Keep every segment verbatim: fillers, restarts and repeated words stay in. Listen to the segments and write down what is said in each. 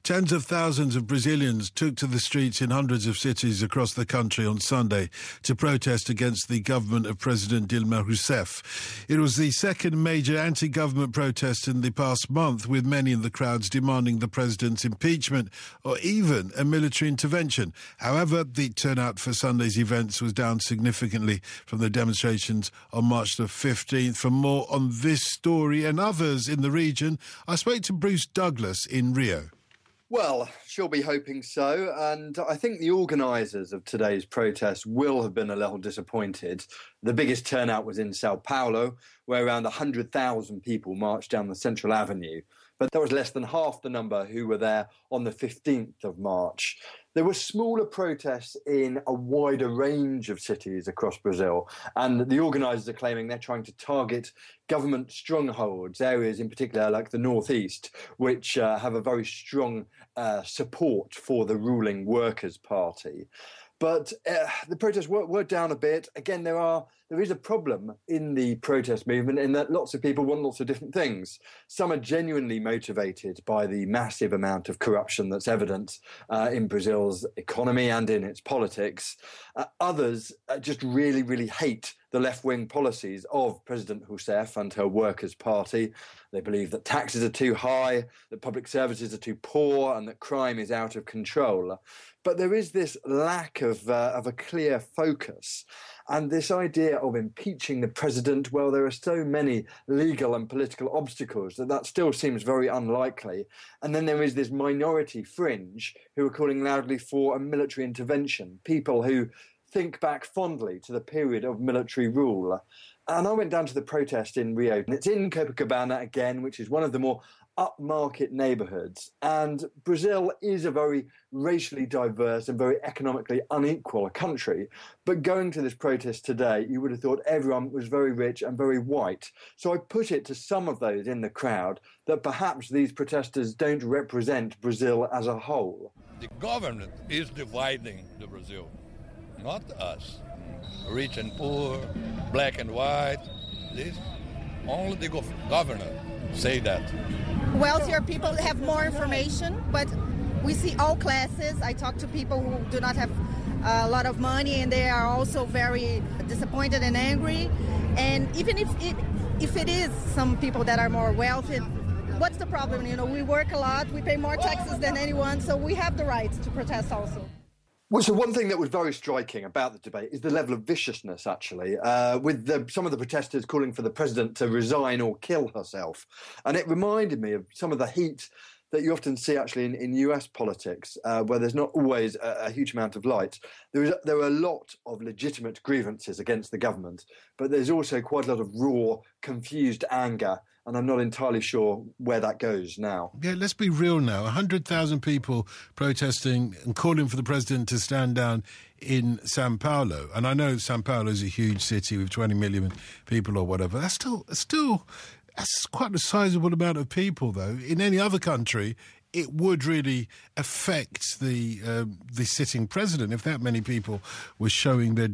Tens of thousands of Brazilians took to the streets in hundreds of cities across the country on Sunday to protest against the government of President Dilma Rousseff. It was the second major anti-government protest in the past month, with many in the crowds demanding the president's impeachment or even a military intervention. However, the turnout for Sunday's events was down significantly from the demonstrations on March the fifteenth. For more on this story and others in the region, I spoke to Bruce Douglas in Rio. Well, she'll be hoping so, and I think the organisers of today's protest will have been a little disappointed. The biggest turnout was in Sao Paulo, where around one hundred thousand people marched down the Central Avenue, but that was less than half the number who were there on the fifteenth of March. There were smaller protests in a wider range of cities across Brazil, and the organisers are claiming they're trying to target government strongholds, areas in particular like the northeast, which uh, have a very strong uh, support for the ruling Workers' Party. But uh, the protests were, were down a bit. Again, there are there is a problem in the protest movement in that lots of people want lots of different things. Some are genuinely motivated by the massive amount of corruption that's evident uh, in Brazil's economy and in its politics. Uh, others uh, just really, really hate the left-wing policies of President Rousseff and her Workers' Party. They believe that taxes are too high, that public services are too poor, and that crime is out of control. But there is this lack of, uh, of a clear focus. And this idea of impeaching the president, well, there are so many legal and political obstacles that that still seems very unlikely. And then there is this minority fringe who are calling loudly for a military intervention, people who think back fondly to the period of military rule. And I went down to the protest in Rio, and it's in Copacabana again, which is one of the more upmarket neighbourhoods. And Brazil is a very racially diverse and very economically unequal country. But going to this protest today, you would have thought everyone was very rich and very white. So I put it to some of those in the crowd that perhaps these protesters don't represent Brazil as a whole. The government is dividing the Brazil, not us. Rich and poor, black and white. This only the governor say that. Wealthier people have more information, but we see all classes. I talk to people who do not have a lot of money, and they are also very disappointed and angry. And even if it, if it is some people that are more wealthy, what's the problem? You know, we work a lot, we pay more taxes than anyone, so we have the right to protest also. Well, so one thing that was very striking about the debate is the level of viciousness, actually, uh, with the, some of the protesters calling for the president to resign or kill herself. And it reminded me of some of the heat that you often see, actually, in, in U S politics, uh, where there's not always a, a huge amount of light. There, is, there are a lot of legitimate grievances against the government, but there's also quite a lot of raw, confused anger, and I'm not entirely sure where that goes now. Yeah, let's be real now. one hundred thousand people protesting and calling for the president to stand down in Sao Paulo. And I know Sao Paulo is a huge city with twenty million people or whatever. That's still, still that's quite a sizable amount of people, though. In any other country, it would really affect the uh, the sitting president if that many people were showing their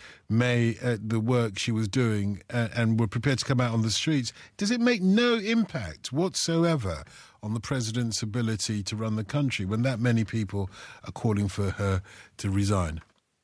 dismay at the work she was doing uh, and were prepared to come out on the streets. Does it make no impact whatsoever on the president's ability to run the country when that many people are calling for her to resign?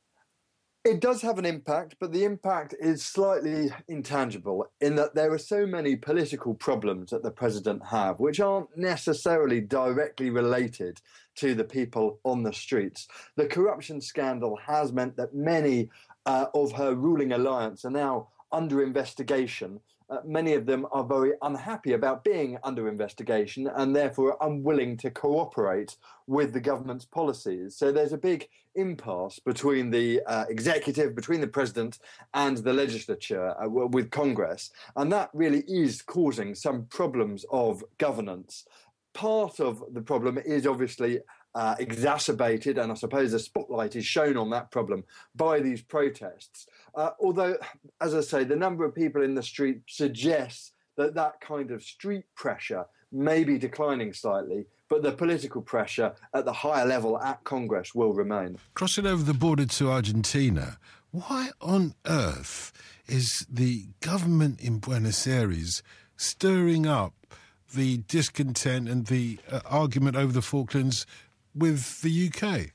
It does have an impact, but the impact is slightly intangible in that there are so many political problems that the president have which aren't necessarily directly related to the people on the streets. The corruption scandal has meant that many uh, of her ruling alliance are now under investigation. Uh, many of them are very unhappy about being under investigation and therefore unwilling to cooperate with the government's policies. So there's a big impasse between the uh, executive, between the president and the legislature uh, with Congress. And that really is causing some problems of governance. Part of the problem is obviously uh, exacerbated, and I suppose the spotlight is shown on that problem by these protests. Uh, although, as I say, the number of people in the street suggests that that kind of street pressure may be declining slightly, but the political pressure at the higher level at Congress will remain. Crossing over the border to Argentina, why on earth is the government in Buenos Aires stirring up the discontent and the uh, argument over the Falklands with the U K?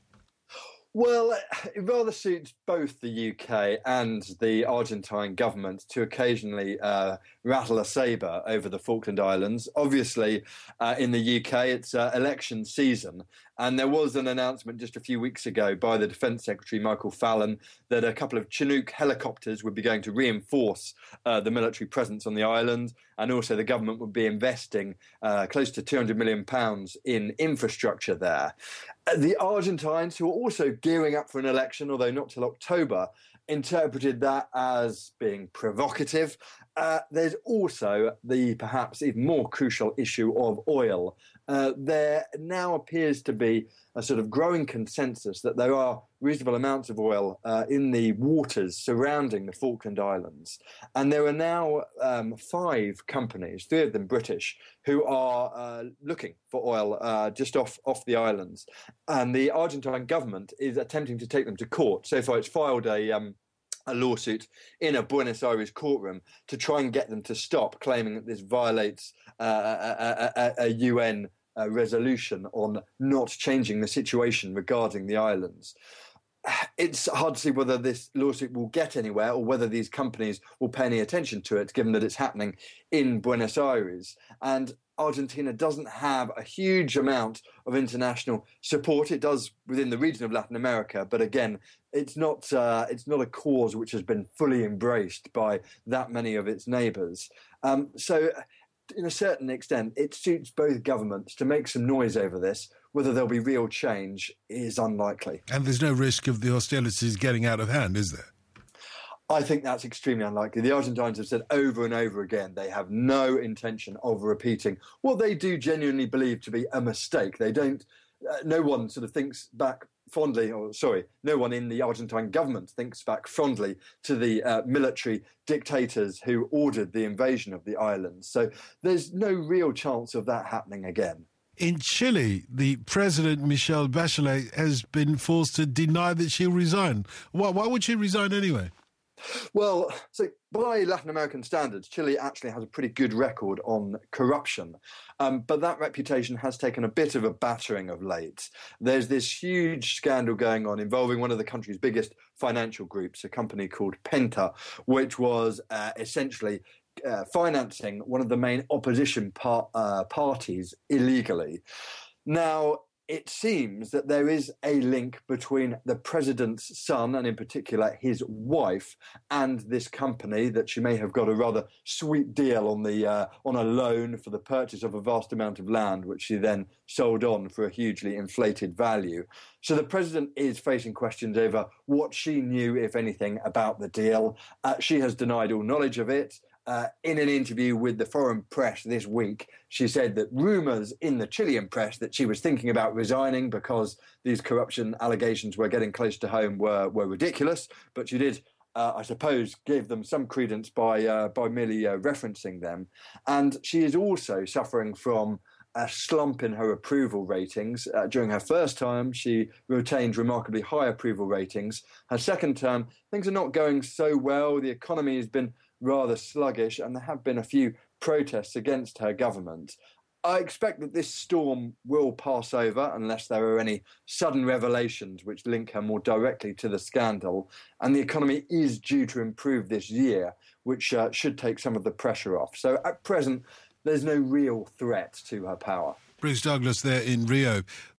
Well, it rather suits both the U K and the Argentine government to occasionally uh, rattle a sabre over the Falkland Islands. Obviously, uh, in the U K, it's uh, election season. And there was an announcement just a few weeks ago by the Defence Secretary, Michael Fallon, that a couple of Chinook helicopters would be going to reinforce uh, the military presence on the island. And also the government would be investing uh, close to two hundred million pounds in infrastructure there. Uh, the Argentines, who are also gearing up for an election, although not till October, interpreted that as being provocative. Uh, there's also the perhaps even more crucial issue of oil. Uh, there now appears to be a sort of growing consensus that there are reasonable amounts of oil uh, in the waters surrounding the Falkland Islands. And there are now um, five companies, three of them British, who are uh, looking for oil uh, just off, off the islands. And the Argentine government is attempting to take them to court. So far, it's filed a... Um, a lawsuit in a Buenos Aires courtroom to try and get them to stop claiming that this violates uh, a, a, a U N uh, resolution on not changing the situation regarding the islands. It's hard to see whether this lawsuit will get anywhere or whether these companies will pay any attention to it, given that it's happening in Buenos Aires. And Argentina doesn't have a huge amount of international support. It does within the region of Latin America, but again, it's not uh, it's not a cause which has been fully embraced by that many of its neighbours. Um, so, in a certain extent, it suits both governments to make some noise over this. Whether there'll be real change is unlikely. And there's no risk of the hostilities getting out of hand, is there? I think that's extremely unlikely. The Argentines have said over and over again they have no intention of repeating what they do genuinely believe to be a mistake. They don't. Uh, no one sort of thinks back fondly, or sorry, no one in the Argentine government thinks back fondly to the uh, military dictators who ordered the invasion of the islands. So there's no real chance of that happening again. In Chile, the president, Michelle Bachelet, has been forced to deny that she'll resign. Why, why would she resign anyway? Well, so by Latin American standards, Chile actually has a pretty good record on corruption. Um, but that reputation has taken a bit of a battering of late. There's this huge scandal going on involving one of the country's biggest financial groups, a company called Penta, which was uh, essentially uh, financing one of the main opposition par- uh, parties illegally. Now, it seems that there is a link between the president's son, and in particular his wife, and this company, that she may have got a rather sweet deal on the uh, on a loan for the purchase of a vast amount of land, which she then sold on for a hugely inflated value. So the president is facing questions over what she knew, if anything, about the deal. Uh, she has denied all knowledge of it. Uh, in an interview with the foreign press this week, she said that rumours in the Chilean press that she was thinking about resigning because these corruption allegations were getting close to home were, were ridiculous. But she did, uh, I suppose, give them some credence by, uh, by merely uh, referencing them. And she is also suffering from a slump in her approval ratings. Uh, during her first term, she retained remarkably high approval ratings. Her second term, things are not going so well. The economy has been rather sluggish, and there have been a few protests against her government. I expect that this storm will pass over unless there are any sudden revelations which link her more directly to the scandal, and the economy is due to improve this year, which uh, should take some of the pressure off. So at present, there's no real threat to her power. Bruce Douglas there in Rio.